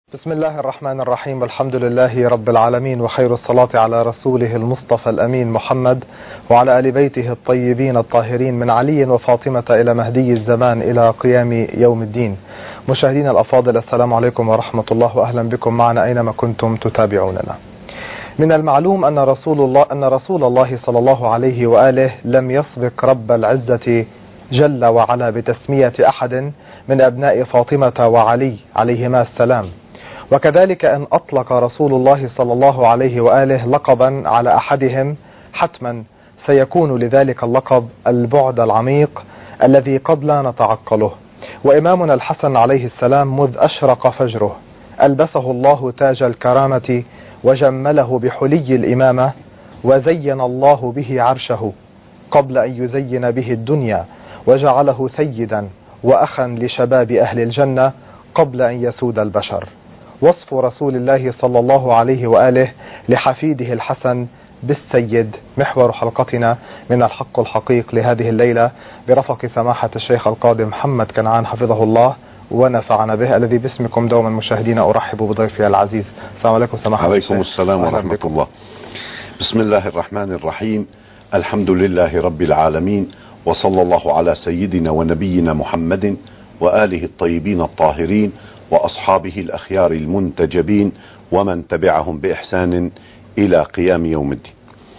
بسم الله الرحمن الرحيم، والحمد لله رب العالمين، وخير الصلاة على رسوله المصطفى الأمين محمد وعلى آل بيته الطيبين الطاهرين من علي وفاطمة إلى مهدي الزمان إلى قيام يوم الدين. مشاهدينا الأفاضل، السلام عليكم ورحمة الله، وأهلا بكم معنا أينما كنتم تتابعوننا. من المعلوم أن رسول الله صلى الله عليه وآله لم يسبق رب العزة جل وعلا بتسمية أحد من أبناء فاطمة وعلي عليهما السلام، وكذلك أن أطلق رسول الله صلى الله عليه وآله لقبا على أحدهم حتما سيكون لذلك اللقب البعد العميق الذي قد لا نتعقله. وإمامنا الحسن عليه السلام مذ أشرق فجره ألبسه الله تاج الكرامة وجمله بحلي الإمامة، وزين الله به عرشه قبل أن يزين به الدنيا، وجعله سيدا وأخا لشباب أهل الجنة قبل أن يسود البشر. وصف رسول الله صلى الله عليه وآله لحفيده الحسن بالسيد محور حلقتنا من الحق الحقيق لهذه الليلة، برفق سماحة الشيخ القاضي محمد كنعان حفظه الله ونفعنا به، الذي باسمكم دوما مشاهدينا أرحب بضيفي العزيز. السلام عليكم سماحة الشيخ. عليكم السلام ورحمة الله. بسم الله الرحمن الرحيم، الحمد لله رب العالمين، وصلى الله على سيدنا ونبينا محمد وآله الطيبين الطاهرين وأصحابه الأخيار المنتجبين ومن تبعهم بإحسان إلى قيام يوم الدين.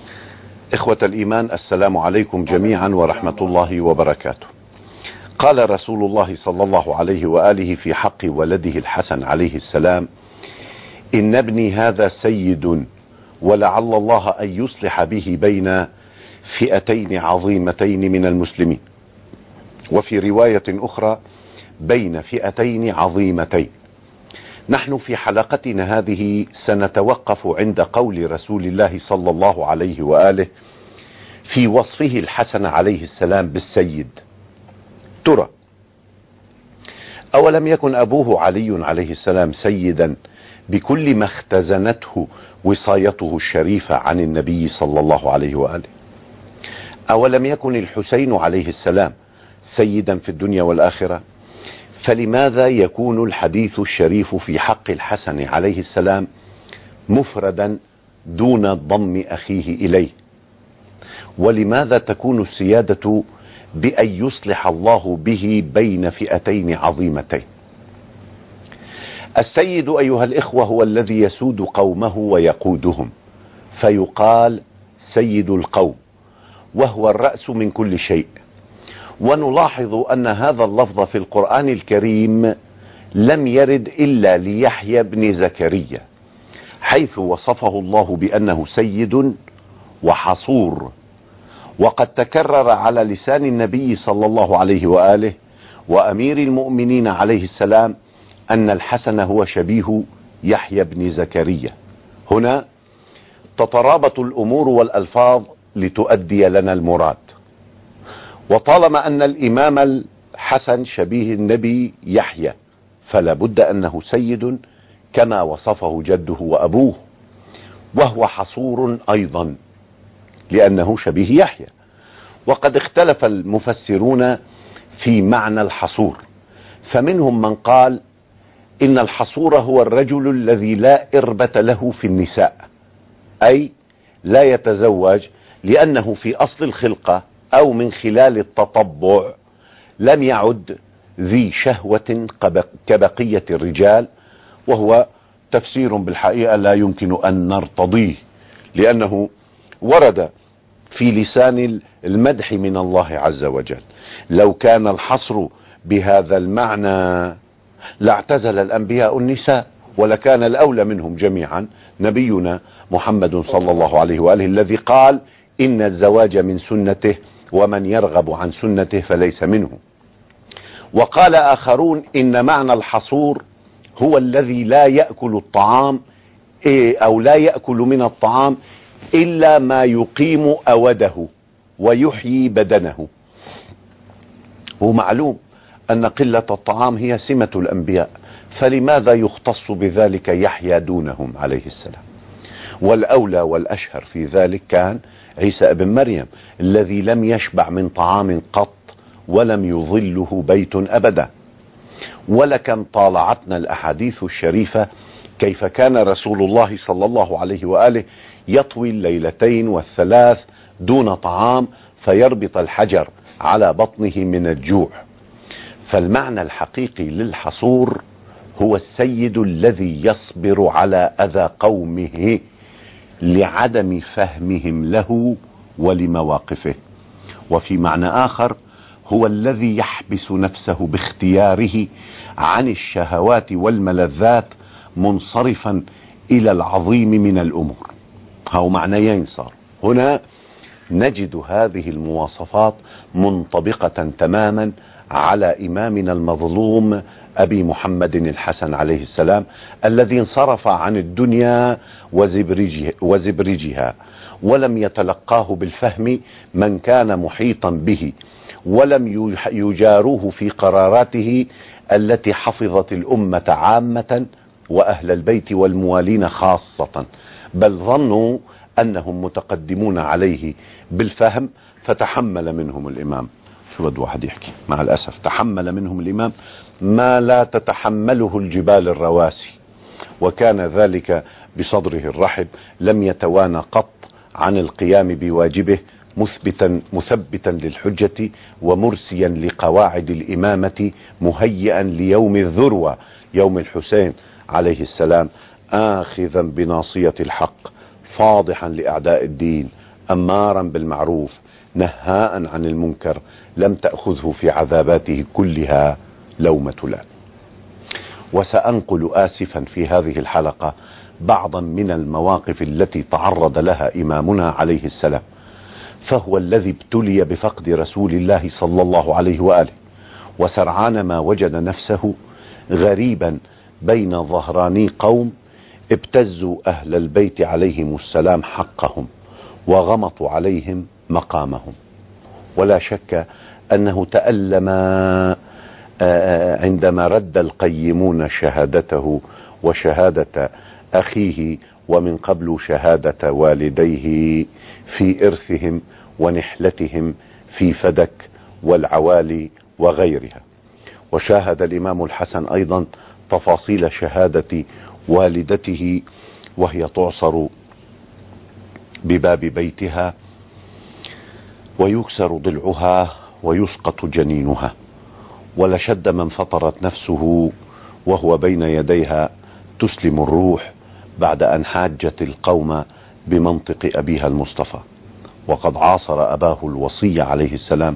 إخوة الإيمان، السلام عليكم جميعا ورحمة الله وبركاته. قال رسول الله صلى الله عليه وآله في حق ولده الحسن عليه السلام: إن ابني هذا سيد، ولعل الله أن يصلح به بين فئتين عظيمتين من المسلمين. وفي رواية أخرى: بين فئتين عظيمتين. نحن في حلقتنا هذه سنتوقف عند قول رسول الله صلى الله عليه وآله في وصفه الحسن عليه السلام بالسيد. ترى، أولم يكن أبوه علي عليه السلام سيدا بكل ما اختزنته وصايته الشريفة عن النبي صلى الله عليه وآله؟ أولم يكن الحسين عليه السلام سيدا في الدنيا والآخرة؟ فلماذا يكون الحديث الشريف في حق الحسن عليه السلام مفردا دون ضم أخيه إليه؟ ولماذا تكون السيادة بأن يصلح الله به بين فئتين عظيمتين؟ السيد أيها الإخوة هو الذي يسود قومه ويقودهم، فيقال سيد القوم، وهو الرأس من كل شيء. ونلاحظ أن هذا اللفظ في القرآن الكريم لم يرد إلا ليحيى بن زكريا، حيث وصفه الله بأنه سيد وحصور. وقد تكرر على لسان النبي صلى الله عليه وآله وأمير المؤمنين عليه السلام أن الحسن هو شبيه يحيى بن زكريا. هنا تترابط الأمور والألفاظ لتؤدي لنا المراد. وطالما أن الإمام الحسن شبيه النبي يحيى، فلا بد أنه سيد كما وصفه جده وأبوه، وهو حصور أيضا لأنه شبيه يحيى. وقد اختلف المفسرون في معنى الحصور، فمنهم من قال إن الحصور هو الرجل الذي لا إربة له في النساء، أي لا يتزوج، لأنه في أصل الخلقة أو من خلال التطبع لم يعد ذي شهوة كبقية الرجال، وهو تفسير بالحقيقة لا يمكن أن نرتضيه، لأنه ورد في لسان المدح من الله عز وجل. لو كان الحصر بهذا المعنى لاعتزل الأنبياء النساء، ولكان الأولى منهم جميعا نبينا محمد صلى الله عليه وآله، الذي قال: إن الزواج من سنته، ومن يرغب عن سنته فليس منه. وقال آخرون إن معنى الحصور هو الذي لا يأكل الطعام أو لا يأكل من الطعام إلا ما يقيم أوده ويحيي بدنه. ومعلوم أن قلة الطعام هي سمة الأنبياء، فلماذا يختص بذلك يحيى دونهم عليه السلام؟ والأولى والأشهر في ذلك كان عيسى ابن مريم، الذي لم يشبع من طعام قط ولم يظله بيت أبدا. ولكم طالعتنا الأحاديث الشريفة كيف كان رسول الله صلى الله عليه وآله يطوي الليلتين والثلاث دون طعام فيربط الحجر على بطنه من الجوع. فالمعنى الحقيقي للحصور هو السيد الذي يصبر على أذى قومه لعدم فهمهم له ولمواقفه. وفي معنى آخر هو الذي يحبس نفسه باختياره عن الشهوات والملذات منصرفا إلى العظيم من الأمور. هو معنيين صار هنا. نجد هذه المواصفات منطبقة تماما على إمامنا المظلوم أبي محمد الحسن عليه السلام، الذي انصرف عن الدنيا وزبرجها ولم يتلقاه بالفهم من كان محيطا به، ولم يجاروه في قراراته التي حفظت الأمة عامة وأهل البيت والموالين خاصة، بل ظنوا أنهم متقدمون عليه بالفهم، فتحمل منهم الإمام، شو بده واحد يحكي مع الأسف، تحمل منهم الإمام ما لا تتحمله الجبال الرواسي، وكان ذلك بصدره الرحب، لم يتوانى قط عن القيام بواجبه، مثبتا للحجة ومرسيا لقواعد الإمامة، مهيئا ليوم الذروة يوم الحسين عليه السلام، آخذا بناصية الحق، فاضحا لأعداء الدين، أمارا بالمعروف، نهاء عن المنكر، لم تأخذه في عذاباته كلها لومة لائم. وسأنقل آسفا في هذه الحلقة بعضا من المواقف التي تعرض لها إمامنا عليه السلام، فهو الذي ابتلي بفقد رسول الله صلى الله عليه وآله، وسرعان ما وجد نفسه غريبا بين ظهراني قوم ابتزوا أهل البيت عليهم السلام حقهم وغمطوا عليهم مقامهم. ولا شك أنه تألم عندما رد القيمون شهادته وشهادة أخيه ومن قبل شهادة والديه في إرثهم ونحلتهم في فدك والعوالي وغيرها. وشاهد الإمام الحسن أيضا تفاصيل شهادة والدته وهي تعصر بباب بيتها ويكسر ضلعها ويسقط جنينها، ولشد من فطرت نفسه وهو بين يديها تسلم الروح بعد أن حاجت القوم بمنطق أبيها المصطفى. وقد عاصر أباه الوصي عليه السلام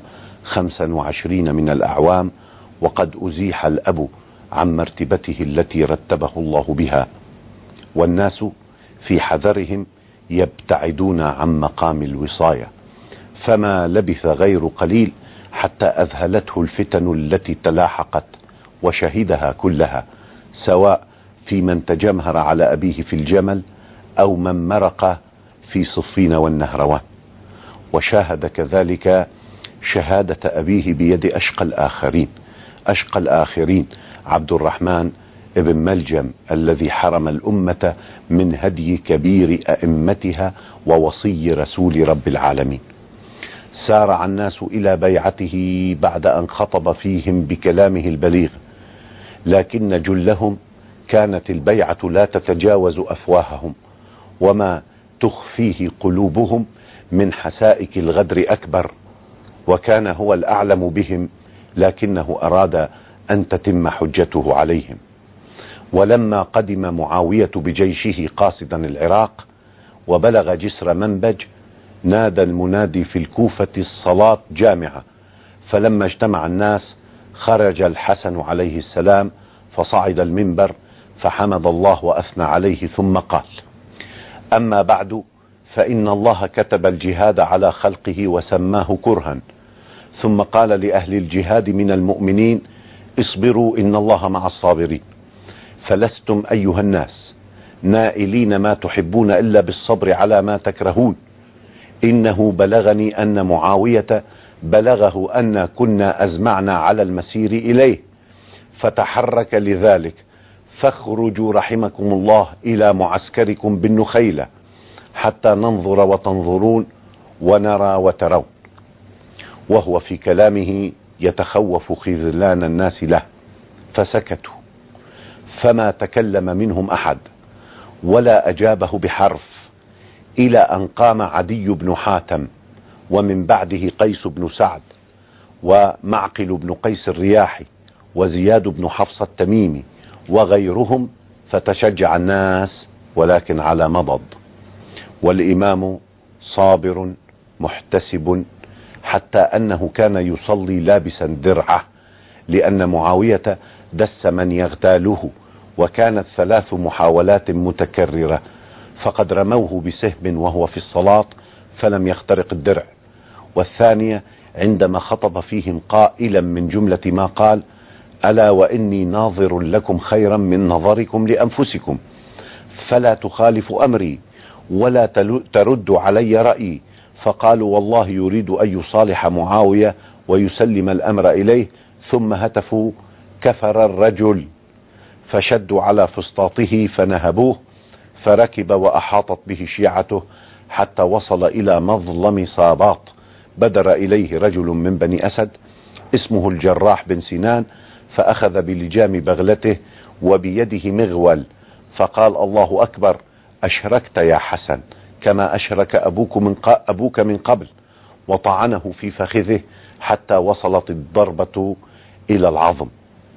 25 من الأعوام، وقد أزيح الأب عن مرتبته التي رتبه الله بها، والناس في حذرهم يبتعدون عن مقام الوصاية، فما لبث غير قليل حتى أذهلته الفتن التي تلاحقت وشهدها كلها، سواء في من تجمهر على أبيه في الجمل أو من مرق في صفين والنهروان. وشاهد كذلك شهادة أبيه بيد أشقى الآخرين عبد الرحمن ابن ملجم، الذي حرم الأمة من هدي كبير أئمتها ووصي رسول رب العالمين. سارع الناس إلى بيعته بعد أن خطب فيهم بكلامه البليغ، لكن جلهم كانت البيعة لا تتجاوز أفواههم، وما تخفيه قلوبهم من حسائك الغدر أكبر، وكان هو الأعلم بهم، لكنه أراد أن تتم حجته عليهم. ولما قدم معاوية بجيشه قاصدا العراق وبلغ جسر منبج، نادى المنادي في الكوفة الصلاة جامعة، فلما اجتمع الناس خرج الحسن عليه السلام فصعد المنبر فحمد الله وأثنى عليه، ثم قال: أما بعد، فإن الله كتب الجهاد على خلقه وسماه كرها، ثم قال لأهل الجهاد من المؤمنين: اصبروا إن الله مع الصابرين، فلستم أيها الناس نائلين ما تحبون إلا بالصبر على ما تكرهون. إنه بلغني أن معاوية بلغه أن كنا أزمعنا على المسير إليه، فتحرك لذلك، فاخرجوا رحمكم الله إلى معسكركم بالنخيلة حتى ننظر وتنظرون ونرى وترون. وهو في كلامه يتخوف خذلان الناس له، فسكتوا، فما تكلم منهم أحد ولا أجابه بحرف، إلى أن قام عدي بن حاتم، ومن بعده قيس بن سعد، ومعقل بن قيس الرياحي، وزياد بن حفص التميمي، وغيرهم، فتشجع الناس ولكن على مضض. والإمام صابر محتسب، حتى أنه كان يصلي لابسا درعه، لأن معاوية دس من يغتاله، وكانت 3 محاولات متكررة، فقد رموه بسهم وهو في الصلاة فلم يخترق الدرع، والثانية عندما خطب فيهم قائلا من جملة ما قال: ألا وإني ناظر لكم خيرا من نظركم لأنفسكم، فلا تخالف أمري ولا ترد علي رأيي. فقالوا: والله يريد أن يصالح معاوية ويسلم الأمر إليه، ثم هتفوا: كفر الرجل، فشدوا على فسطاطه فنهبوه، فركب وأحاطت به شيعته حتى وصل إلى مظلم صاباط. بدر إليه رجل من بني أسد اسمه الجراح بن سنان، فأخذ بلجام بغلته وبيده مغول، فقال: الله أكبر، أشركت يا حسن كما أشرك أبوك من قبل، وطعنه في فخذه حتى وصلت الضربة إلى العظم.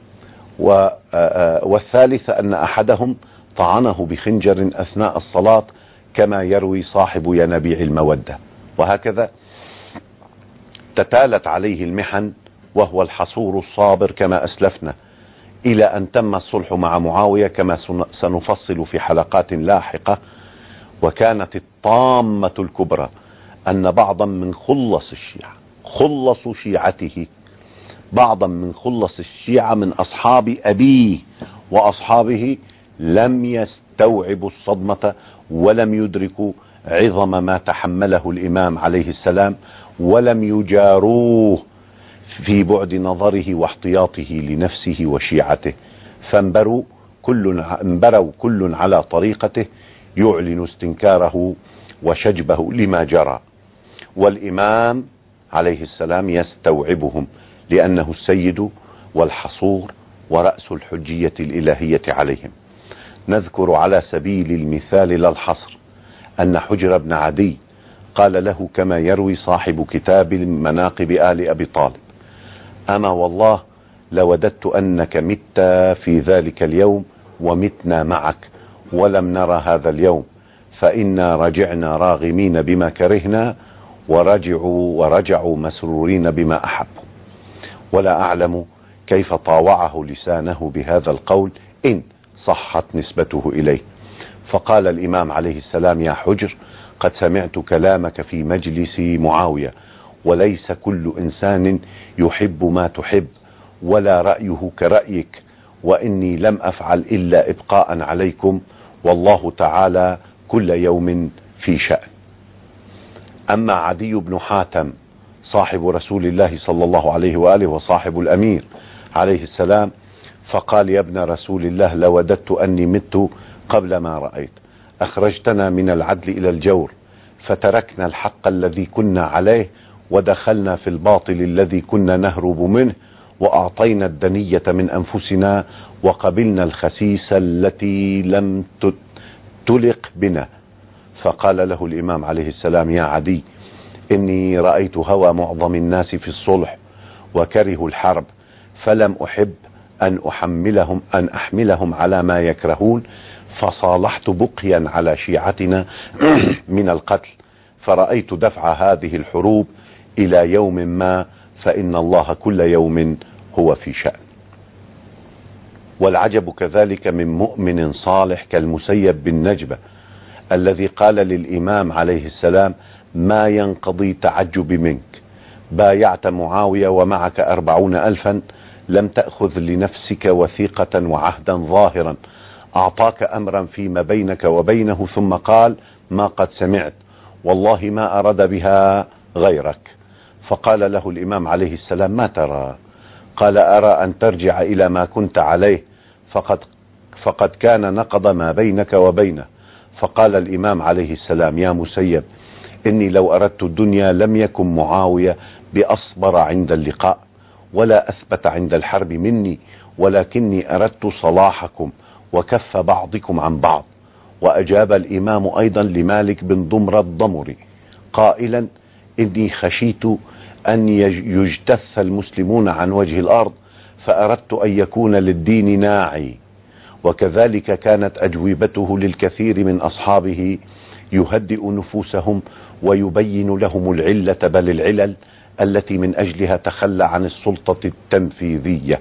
والثالث أن أحدهم طعنه بخنجر أثناء الصلاة، كما يروي صاحب ينابيع المودة. وهكذا تتالت عليه المحن، وهو الحصور الصابر كما أسلفنا، إلى أن تم الصلح مع معاوية كما سنفصل في حلقات لاحقة. وكانت الطامة الكبرى أن بعضا من خلص شيعته، بعضا من خلص الشيعة من أصحاب أبيه وأصحابه، لم يستوعبوا الصدمة ولم يدركوا عظم ما تحمله الإمام عليه السلام، ولم يجاروه في بعد نظره واحتياطه لنفسه وشيعته، فانبروا كل على طريقته يعلن استنكاره وشجبه لما جرى. والإمام عليه السلام يستوعبهم، لأنه السيد والحصور ورأس الحجية الإلهية عليهم. نذكر على سبيل المثال لا الحصر أن حجر بن عدي قال له كما يروي صاحب كتاب مناقب آل أبي طالب: أما والله لوددت أنك مت في ذلك اليوم ومتنا معك ولم نرى هذا اليوم، فإنا رجعنا راغمين بما كرهنا ورجعوا مسرورين بما أحبوا. ولا أعلم كيف طاوعه لسانه بهذا القول إن صحت نسبته إليه. فقال الإمام عليه السلام: يا حجر، قد سمعت كلامك في مجلس معاوية، وليس كل إنسان يحب ما تحب ولا رأيه كرأيك، وإني لم أفعل إلا إبقاء عليكم، والله تعالى كل يوم في شأن. أما عدي بن حاتم صاحب رسول الله صلى الله عليه وآله وصاحب الأمير عليه السلام، فقال: يا ابن رسول الله، لوددت أني مت قبل ما رأيت. أخرجتنا من العدل إلى الجور، فتركنا الحق الذي كنا عليه ودخلنا في الباطل الذي كنا نهرب منه، وأعطينا الدنية من أنفسنا وقبلنا الخسيس التي لم تلق بنا. فقال له الإمام عليه السلام: يا عدي، إني رأيت هوى معظم الناس في الصلح وكرهوا الحرب، فلم أحب أن أحملهم على ما يكرهون، فصالحت بقيا على شيعتنا من القتل، فرأيت دفع هذه الحروب إلى يوم ما، فإن الله كل يوم هو في شأن. والعجب كذلك من مؤمن صالح كالمسيب بن نجبة، الذي قال للإمام عليه السلام: ما ينقضي تعجب منك، بايعت معاوية ومعك 40,000، لم تأخذ لنفسك وثيقة وعهدا ظاهرا، أعطاك أمرا فيما بينك وبينه، ثم قال: ما قد سمعت، والله ما أراد بها غيرك. فقال له الإمام عليه السلام: ما ترى؟ قال: أرى أن ترجع إلى ما كنت عليه، فقد كان نقض ما بينك وبينه. فقال الإمام عليه السلام: يا مسيب، إني لو أردت الدنيا لم يكن معاوية بأصبر عند اللقاء ولا أثبت عند الحرب مني، ولكني أردت صلاحكم وكف بعضكم عن بعض. وأجاب الإمام أيضا لمالك بن ضمرة الضمري قائلا: إني خشيت أن يجتث المسلمون عن وجه الأرض، فأردت أن يكون للدين ناعي. وكذلك كانت أجوبته للكثير من أصحابه يهدئ نفوسهم ويبين لهم العلة، بل العلل التي من أجلها تخلى عن السلطة التنفيذية.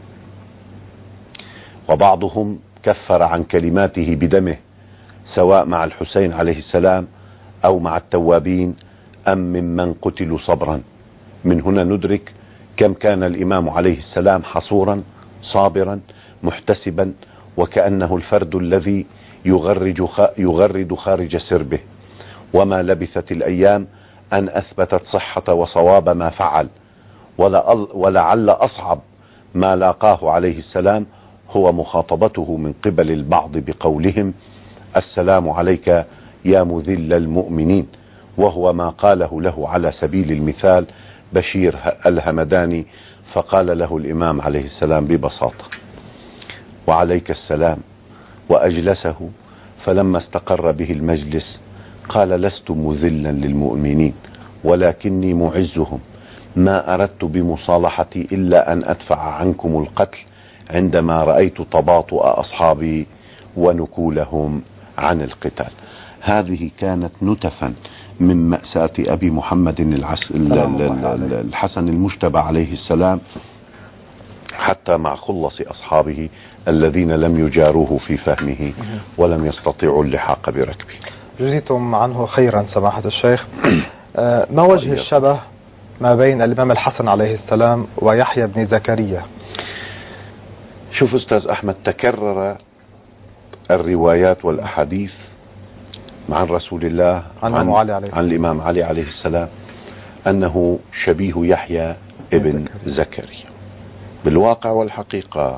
وبعضهم كفر عن كلماته بدمه، سواء مع الحسين عليه السلام أو مع التوابين أم ممن قتلوا صبرا. من هنا ندرك كم كان الإمام عليه السلام حصورا صابرا محتسبا، وكأنه الفرد الذي يغرد خارج سربه. وما لبثت الأيام أن أثبتت صحة وصواب ما فعل. ولعل أصعب ما لاقاه عليه السلام هو مخاطبته من قبل البعض بقولهم: السلام عليك يا مذل المؤمنين، وهو ما قاله له على سبيل المثال بشير الهمداني. فقال له الإمام عليه السلام ببساطة: وعليك السلام. وأجلسه، فلما استقر به المجلس قال: لست مذلا للمؤمنين، ولكني معزهم. ما أردت بمصالحتي إلا أن أدفع عنكم القتل عندما رأيت تباطؤ أصحابي ونكولهم عن القتال. هذه كانت نتفا من مأساة أبي محمد الحسن المجتبى عليه السلام، حتى مع خلص أصحابه الذين لم يجاروه في فهمه ولم يستطيعوا اللحاق بركبه. جزيتم عنه خيرا سماحة الشيخ. ما وجه الشبه ما بين الإمام الحسن عليه السلام ويحيى بن زكريا؟ شوف أستاذ أحمد، تكرر الروايات والأحاديث عن رسول الله عن الإمام علي عليه السلام أنه شبيه يحيى ابن زكريا. بالواقع والحقيقة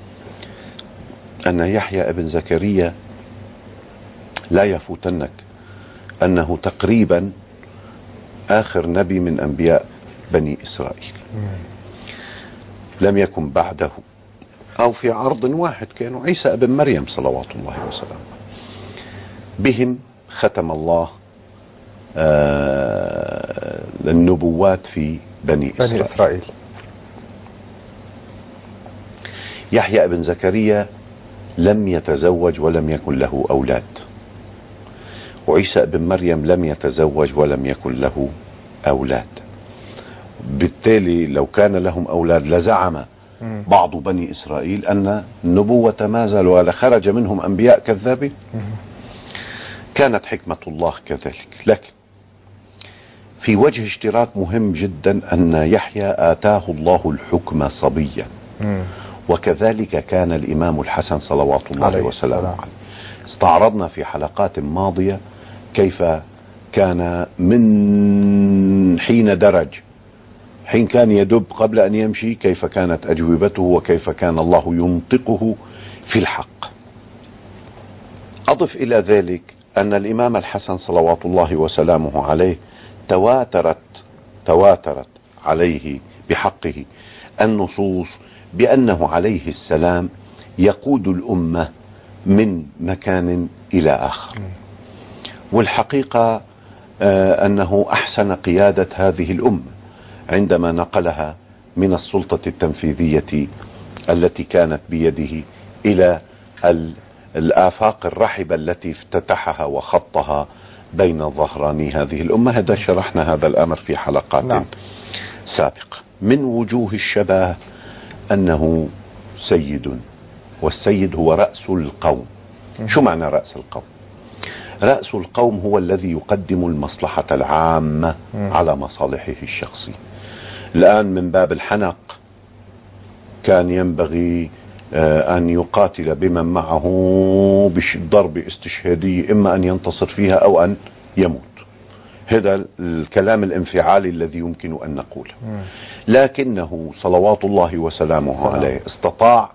أن يحيى ابن زكريا لا يفوتنك أنه تقريبا آخر نبي من أنبياء بني إسرائيل، لم يكن بعده، أو في عرض واحد كانوا عيسى ابن مريم صلوات الله وسلامه. بهم ختم الله النبوات في بني إسرائيل. يحيى ابن زكريا لم يتزوج ولم يكن له أولاد، وعيسى ابن مريم لم يتزوج ولم يكن له أولاد. بالتالي لو كان لهم أولاد لزعم بعض بني إسرائيل أن النبوة ما زال ولا خرج منهم أنبياء كذابين. كانت حكمة الله كذلك. لكن في وجه اشتراك مهم جدا أن يحيى آتاه الله الحكم صبيا، وكذلك كان الإمام الحسن صلوات الله وسلامه عليه. استعرضنا في حلقات ماضية كيف كان من حين درج، حين كان يدب قبل أن يمشي، كيف كانت أجوبته وكيف كان الله ينطقه في الحق. أضف إلى ذلك أن الإمام الحسن صلوات الله وسلامه عليه تواترت عليه بحقه النصوص بأنه عليه السلام يقود الأمة من مكان إلى آخر. والحقيقة أنه أحسن قيادة هذه الأمة عندما نقلها من السلطة التنفيذية التي كانت بيده إلى الآفاق الرحبة التي افتتحها وخطها بين ظهراني هذه الأمة. هذا شرحنا هذا الأمر في حلقات سابقة. من وجوه الشبه أنه سيد، والسيد هو رأس القوم. شو معنى رأس القوم؟ رأس القوم هو الذي يقدم المصلحة العامة على مصالحه الشخصية. الآن من باب الحنق كان ينبغي أن يقاتل بمن معه بضرب استشهادي، إما أن ينتصر فيها أو أن يموت. هذا الكلام الانفعالي الذي يمكن أن نقوله. لكنه صلوات الله وسلامه عليه استطاع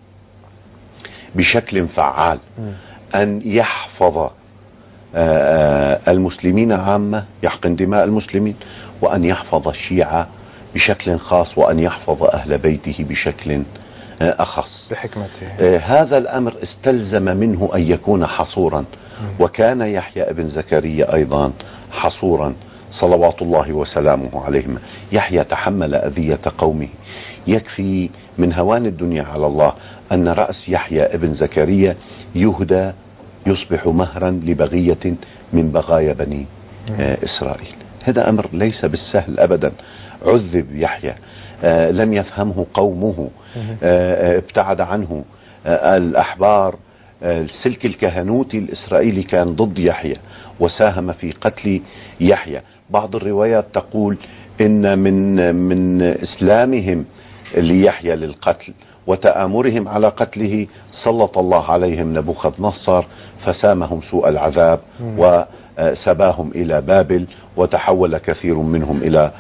بشكل فعال أن يحفظ المسلمين عامة، يحقن دماء المسلمين، وأن يحفظ الشيعة بشكل خاص، وأن يحفظ أهل بيته بشكل أخص بحكمته. هذا الأمر استلزم منه أن يكون حصورا، وكان يحيى ابن زكريا أيضا حصورا صلوات الله وسلامه عليهما. يحيى تحمل أذية قومه. يكفي من هوان الدنيا على الله أن رأس يحيى ابن زكريا يهدى يصبح مهرا لبغية من بغايا بني إسرائيل. هذا أمر ليس بالسهل أبدا. عذب يحيى، لم يفهمه قومه، ابتعد عنه الأحبار. السلك الكهنوتي الإسرائيلي كان ضد يحيى وساهم في قتل يحيى. بعض الروايات تقول إن من إسلامهم ليحيى للقتل وتآمرهم على قتله سلط الله عليهم نبوخذ نصر فسامهم سوء العذاب وسباهم إلى بابل، وتحول كثير منهم إلى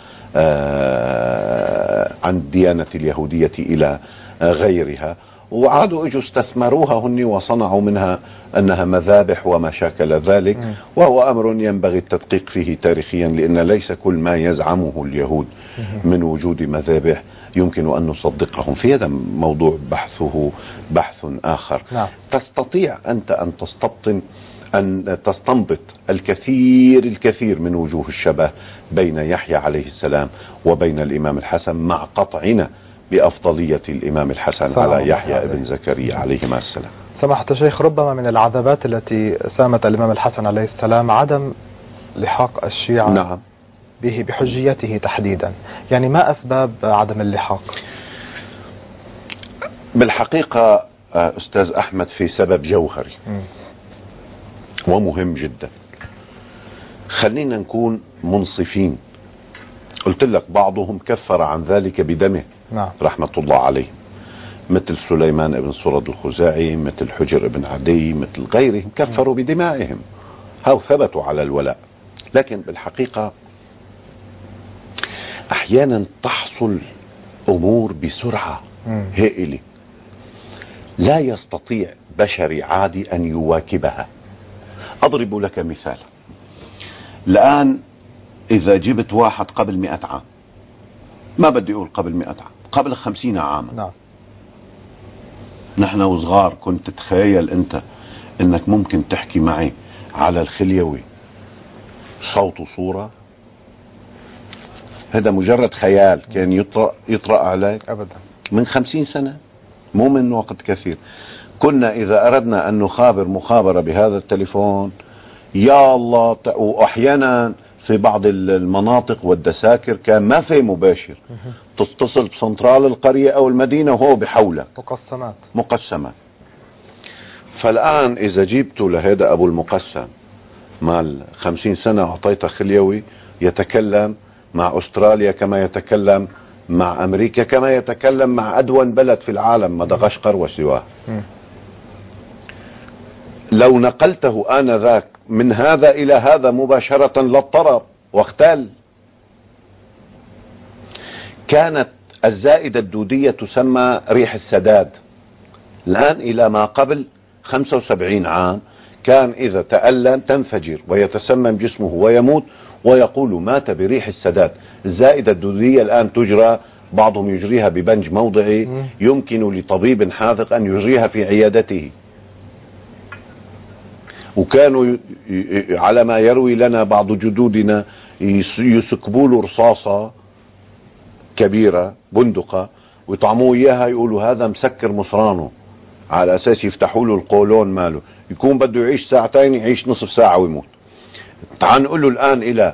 عن الديانة اليهودية إلى غيرها، وعادوا اجوا استثمروها هن وصنعوا منها أنها مذابح وما شاكل ذلك. وهو أمر ينبغي التدقيق فيه تاريخيا، لأن ليس كل ما يزعمه اليهود من وجود مذابح يمكن أن نصدقهم. في هذا موضوع بحثه بحث آخر. تستطيع أنت أن تستنبط الكثير من وجوه الشبه بين يحيى عليه السلام وبين الإمام الحسن، مع قطعنا بأفضلية الإمام الحسن على يحيى ابن زكريا عليهما السلام. سماحة الشيخ، ربما من العذابات التي سامت الإمام الحسن عليه السلام عدم لحاق الشيعة به بحجيته تحديدا. يعني ما أسباب عدم اللحاق؟ بالحقيقة أستاذ أحمد في سبب جوهري ومهم جدا. خلينا نكون منصفين. قلت لك بعضهم كفر عن ذلك بدمه رحمة الله عليه، مثل سليمان بن سرد الخزاعي، مثل حجر بن عدي، مثل غيرهم كفروا بدمائهم أو ثبتوا على الولاء. لكن بالحقيقة أحيانا تحصل أمور بسرعة هائلة لا يستطيع بشري عادي أن يواكبها. أضرب لك مثال. الآن إذا جبت واحد قبل 100 عام، ما بدي أقول قبل 100 عام، قبل 50 عام، نحن وصغار كنت تتخيل أنت أنك ممكن تحكي معي على الخليوي صوت وصورة؟ هذا مجرد خيال كان يطرأ عليك أبدا من 50 سنة، مو من وقت كثير. كنا إذا أردنا أن نخابر مخابرة بهذا التليفون يا الله، وأحيانا في بعض المناطق والدساكر كان ما في مباشر، تتصل بسنترال القرية أو المدينة وهو بحولك مقسمات. فالآن إذا جبته لهذا أبو المقسم مال 50 سنة أعطيته خليوي يتكلم مع أستراليا كما يتكلم مع أمريكا كما يتكلم مع أدون بلد في العالم مدغشقر وسواه. لو نقلته آنذاك من هذا إلى هذا مباشرة لاضطرب واختل. كانت الزائدة الدودية تسمى ريح السداد. الآن إلى ما قبل 75 عام كان إذا تألم تنفجر ويتسمم جسمه ويموت ويقول مات بريح السداد. الزائدة الدودية الآن تجرى، بعضهم يجريها ببنج موضعي، يمكن لطبيب حاذق أن يجريها في عيادته. وكانوا على ما يروي لنا بعض جدودنا يسكبوا له رصاصة كبيرة بندقة ويطعموه إياها، يقولوا هذا مسكر مصرانه، على أساس يفتحوا له القولون ماله، يكون بده يعيش ساعتين يعيش نصف ساعة ويموت. تعال نقول له الآن إلى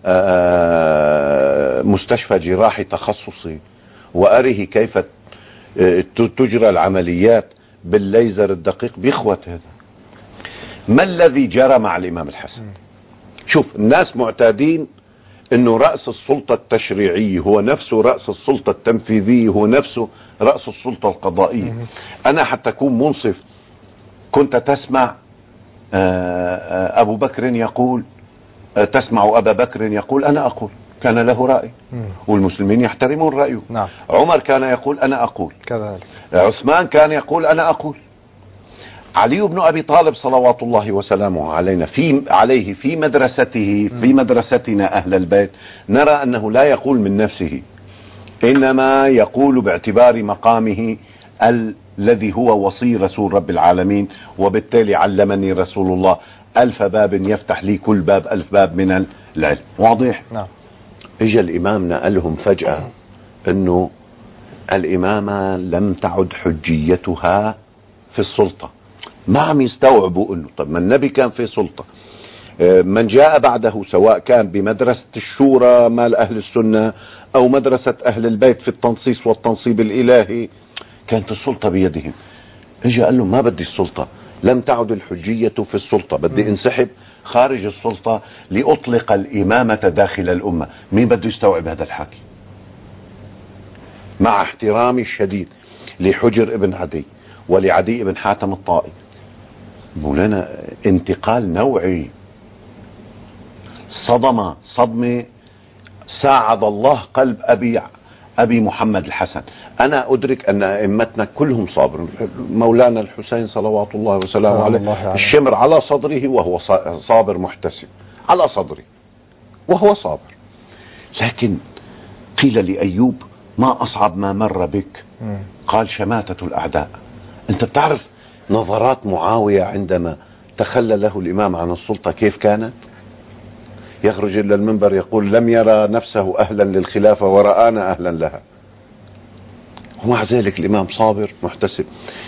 مستشفى جراحي تخصصي وأره كيف تجرى العمليات بالليزر الدقيق بيخوت. هذا ما الذي جرى مع الإمام الحسن؟ شوف، الناس معتادين انه رأس السلطة التشريعية هو نفسه رأس السلطة التنفيذية هو نفسه رأس السلطة القضائية. انا حتى اكون منصف، كنت تسمع ابو بكر يقول، تسمع ابا بكر يقول انا اقول، كان له رأي والمسلمين يحترمون رأيه. عمر كان يقول انا اقول كذلك، عثمان كان يقول انا اقول. علي بن أبي طالب صلوات الله وسلامه عليه في مدرسته في مدرستنا أهل البيت نرى أنه لا يقول من نفسه، إنما يقول باعتبار مقامه الذي هو وصي رسول رب العالمين، وبالتالي علمني رسول الله 1000 باب يفتح لي كل باب 1000 باب من العلم. واضح؟ نعم. اجى الامام نقلهم فجأة انه الامامة لم تعد حجيتها في السلطة. ما عم يستوعبوا انه طب ما النبي كان في سلطة، من جاء بعده سواء كان بمدرسة الشورى مال اهل السنة او مدرسة اهل البيت في التنصيص والتنصيب الالهي، كانت السلطة بيدهم. اجى قال له ما بدي السلطة، لم تعد الحجية في السلطة، بدي انسحب خارج السلطة لأطلق الإمامة داخل الأمة. مين بده يستوعب هذا الحكي؟ مع احترامي الشديد لحجر ابن عدي ولعدي ابن حاتم الطائي، مولانا انتقال نوعي، صدمة ساعد الله قلب أبي محمد الحسن. أنا أدرك أن أئمتنا كلهم صابر. مولانا الحسين صلوات الله وسلامه عليه الشمر على صدره وهو صابر محتسب على صدره وهو صابر. لكن قيل لأيوب ما أصعب ما مر بك؟ قال شماتة الأعداء. أنت بتعرف نظرات معاوية عندما تخلى له الإمام عن السلطة كيف كانت؟ يخرج إلى المنبر يقول لم يرى نفسه أهلا للخلافة ورآنا أهلا لها، ومع ذلك الإمام صابر محتسب.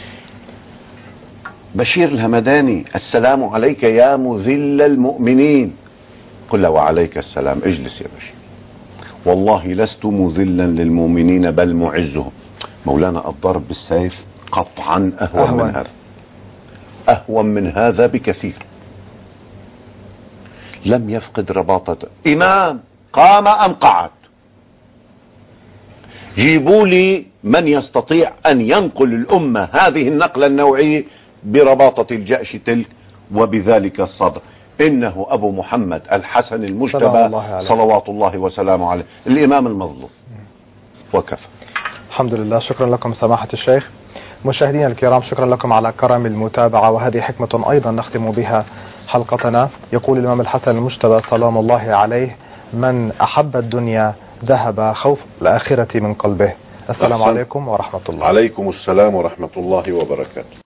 بشير الهمداني السلام عليك يا مذل المؤمنين، قل له وعليك السلام، اجلس يا بشير، والله لست مذلا للمؤمنين بل معزهم. مولانا الضرب بالسيف قطعا أهون من هذا بكثير. لم يفقد رباطة. إمام قام أم قعد؟ جيبوا لي من يستطيع أن ينقل الأمة هذه النقلة النوعية برباطة الجأش تلك وبذلك الصدر. إنه أبو محمد الحسن المجتبى صلوات الله وسلامه عليه، الإمام المظلوم، وكفى. الحمد لله. شكرا لكم سماحة الشيخ. مشاهدينا الكرام، شكرا لكم على كرم المتابعة، وهذه حكمة أيضا نختم بها حلقتنا. يقول الإمام الحسن المجتبى سلام الله عليه: من أحب الدنيا ذهب خوف الآخرة من قلبه. السلام عليكم ورحمة الله. عليكم السلام ورحمة الله وبركاته.